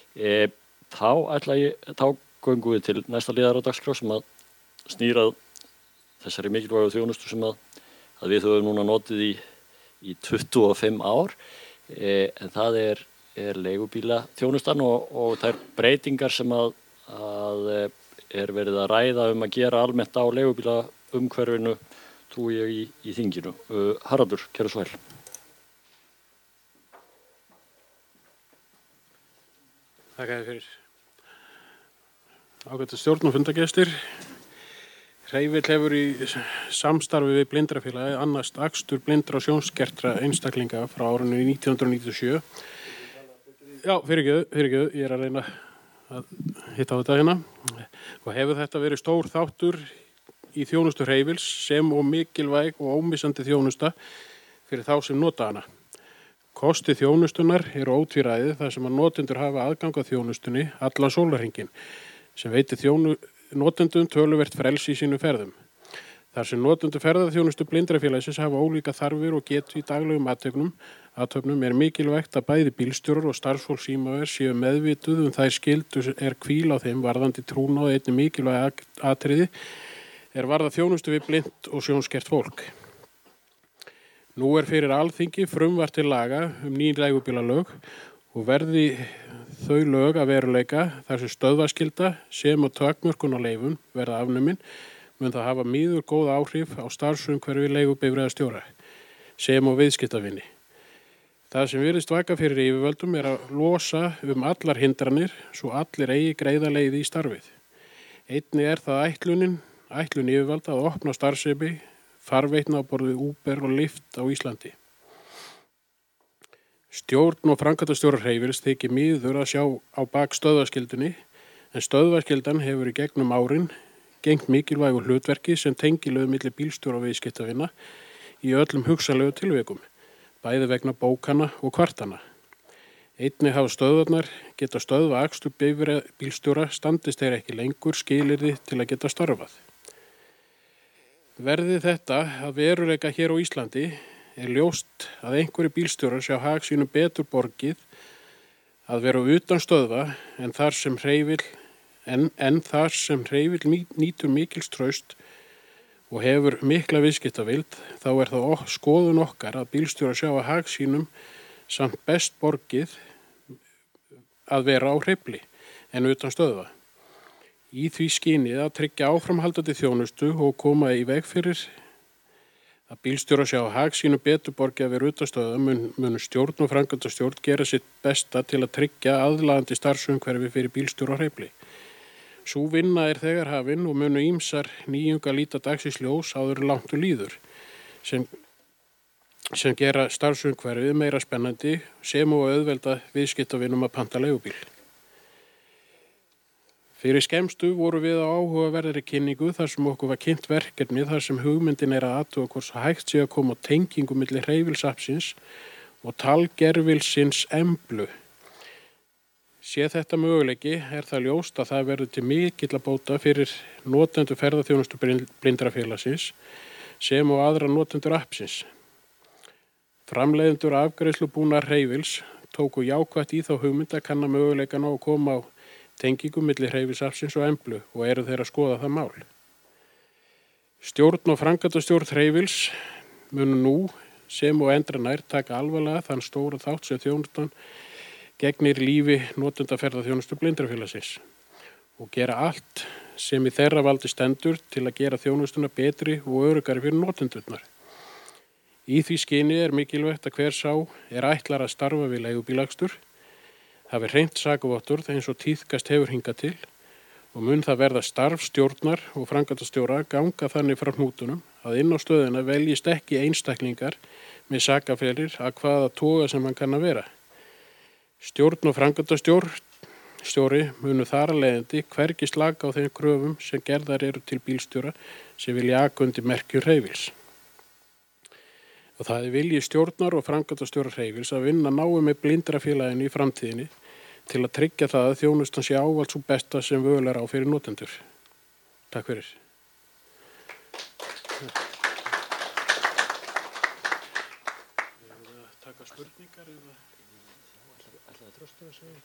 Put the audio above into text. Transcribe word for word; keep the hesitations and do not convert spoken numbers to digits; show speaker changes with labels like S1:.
S1: E, þá ætla ég, þá göngum við til næsta liðar á dagskrá sem að snýrað þessari mikilvægu þjónustu sem að, að við höfum núna notið í, í tuttugu og fimm ár, e, en það er, er leigubíla þjónustan og, og þær breytingar sem að, að er verið að ræða um að gera almennt á leigubíla umhverfinu trú ég í, í þinginu. Uh, Haraldur, kæru svo vel.
S2: Þakka þér fyrir. Ágætu stjórn og fundagestir. Hreyfill hefur í samstarfi við Blindrafélagið annast akstur blindra og sjónskertra einstaklinga frá árinu nítján hundruð níutíu og sjö. Já, fyrirgefðu, fyrirgefðu, ég er að reyna að hitta á þetta hérna. Og hefur þetta verið stór þáttur í þjónustu Hreyfills sem og mikilvæg og ómissandi þjónusta fyrir þá sem nota hana. Kosti þjónustunar eru ótvíræðir þar sem að notendur hafa aðgang að þjónustunni allan sólarhringinn sem veitir þjónu notendum töluvert frelsi í sínum ferðum. Þar sem notendur ferðaþjónustu Blindrafélagsins hafa ólíka þarfir og getu í daglegum athöfnum, athöfnum er mikilvægt að bæði bílstjórar og starfsfólk Símaver séu meðvituð um þær skyldur er hvíl á þeim varðandi trúnað og einnig mikilvæg atriði er varða þjónustu við blind og sjónskert fólk. Nú er fyrir Alþingi frumvarp til laga um ný leigubílalög og verði þau lög að veruleika þar sem stöðvaskylda sem og takmörkun á leyfum verða afnumin mun það hafa miður góð áhrif á starfsumhverfi leigubifreiðastjóra sem og viðskiptavinni. Það sem virðist vaka fyrir yfirvöldum er að losa um allar hindranir svo allir eigi greiða leið í starfið. Einnig er það ætlunin, ætlun yfirvalda að opna starfsemi farveitna á borð við Uber og Lyft á Íslandi. Stjórn og framkvæmdastjórar Hreyfills þykir miður að sjá á bak stöðvaskildunni, en stöðvaskildan hefur í gegnum árin gegnt mikilvægu hlutverki sem tengilögu milli bílstjóra og viðskiptavina í öllum hugsanlegu tilvikum, bæði vegna bókana og kvartana. Einnig hafa stöðvarnar geta stöðva akstur bílstjóra standist þeir ekki lengur skilyrði til að geta starfað. Verði þetta að veruleika hér á Íslandi er ljóst að einhverju bílstjórar sjá hag sínum betur borgið að vera utan stöðva en þar sem Hreyfill en, en þar sem Hreyfill nýtur mikils traust og hefur mikla viðskiptavild, þá er það ok, skoðun okkar að bílstjórar sjá að hag sínum samt best borgið að vera á hreyfli en utan stöðva. Í því skynið að tryggja áframhaldandi þjónustu og koma í veg fyrir að bílstjórar sjá að hag sínum betur borgið að vera utan stöðva mun, mun stjórn og framkvæmdastjórn gera sitt besta til að tryggja aðlaðandi starfsumhverfi fyrir bílstjóra á hreyfli. Sú vinna er þegar hafin og munu ýmsar nýjunga líta dagsins ljós áður en langt um líður sem, sem gera starfsumhverfið meira spennandi sem og auðvelda viðskiptavinum að panta leigubíl. Fyrir skemmstu voru við á áhugaverðri kynningu þar sem okkur var kynnt verkefni þar sem hugmyndin er að athuga hvort hægt sé að koma á tengingu milli Hreyfills-appsins og talgervilsins Emblu. Sé þetta möguleiki er það ljóst að það verður til mikilla bóta fyrir notendur ferðaþjónustu Blindrafélagsins sem og aðra notendur appsins. Framleiðendur afgreiðslubúnaðar Hreyfills tóku jákvætt í þá hugmynd að kanna möguleikan á að koma á tengingu milli Hreyfills-appsins og Emblu og eru þeir að skoða það mál. Stjórn og framkvæmdastjórn Hreyfills munu nú sem og endranær taka alvarlega þann stóra þátt sem þjónustan gegnir lífi notendaferðaþjónustu Blindrafélagsins og gera allt sem í þeirra valdi stendur til að gera þjónustuna betri og öruggari fyrir notendurnar. Í því skyni er mikilvægt að hver sá er ætlar að starfa við leigubílakstur hafi hreint sakavottorð eins og tíðkast hefur hingað til og mun það verða starf stjórnar og framkvæmdastjóra ganga þannig frá hnútunum að inn á stöðina veljist ekki einstaklingar með sakaferðir að hvaða toga sem hann kann að vera. Stjórn og framkvæmdastjóri munu þar að leiðandi hvergi slaka á þeim kröfum sem gerðar eru til bílstjóra sem vilja aka undir merkju Hreyfills. Og það er vilji stjórnar og framkvæmdastjóra Hreyfills að vinna náið með Blindrafélaginu í framtíðinni til að tryggja það að þjónustan sé ávallt svo besta sem völ er á fyrir notendur. Takk fyrir. Taka spurningar eða? Ætlaði Þröstur að segja?